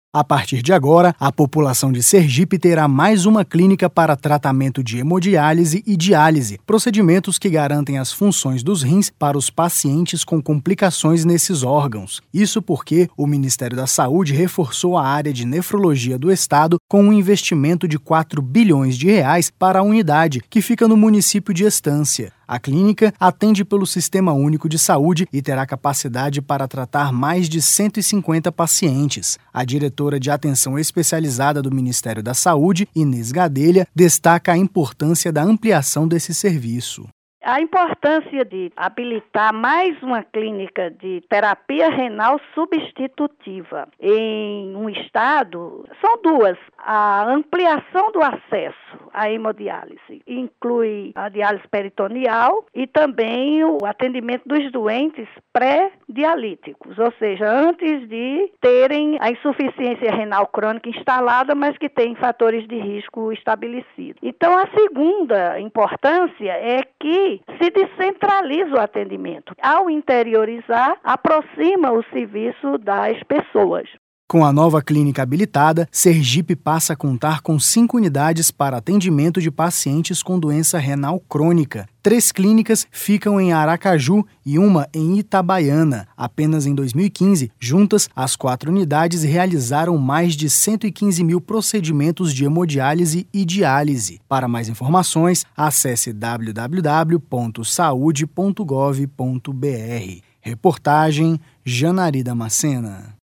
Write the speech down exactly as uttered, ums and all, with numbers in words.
A partir de agora, a população de Sergipe terá mais uma clínica para tratamento de hemodiálise e diálise, procedimentos que garantem as funções dos rins para os pacientes com complicações nesses órgãos. Isso porque o Ministério da Saúde reforçou a área de nefrologia do estado com um investimento de quatro bilhões de reais para a unidade, que fica no município de Estância. A clínica atende pelo Sistema Único de Saúde e terá capacidade para tratar mais de cento e cinquenta pacientes. A diretora de Atenção Especializada do Ministério da Saúde, Inês Gadelha, destaca a importância da ampliação desse serviço. A importância de habilitar mais uma clínica de terapia renal substitutiva em um estado são duas. A ampliação do acesso à hemodiálise inclui a diálise peritoneal e também o atendimento dos doentes pré-dialíticos, ou seja, antes de terem a insuficiência renal crônica instalada, mas que têm fatores de risco estabelecidos. Então, a segunda importância é que se descentraliza o atendimento. Ao interiorizar, aproxima o serviço das pessoas. Com a nova clínica habilitada, Sergipe passa a contar com cinco unidades para atendimento de pacientes com doença renal crônica. Três clínicas ficam em Aracaju e uma em Itabaiana. Apenas em dois mil e quinze, juntas, as quatro unidades realizaram mais de cento e quinze mil procedimentos de hemodiálise e diálise. Para mais informações, acesse w w w ponto saude ponto gov ponto b r. Reportagem Janari Damascena.